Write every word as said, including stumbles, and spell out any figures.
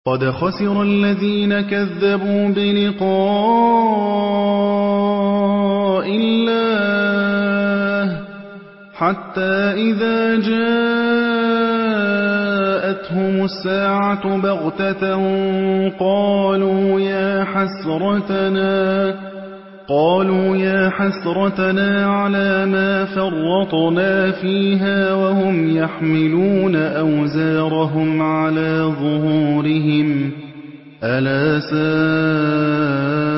قَدْ خَسِرَ الَّذِينَ كَذَّبُوا بِلِقَاءِ اللَّهِ حَتَّى إِذَا جَاءَتْهُمُ السَّاعَةُ بَغْتَةً قَالُوا يَا حَسْرَتَنَا قالوا يا حسرتنا على ما فرطنا فيها وهم يحملون أوزارهم على ظهورهم ألا ساء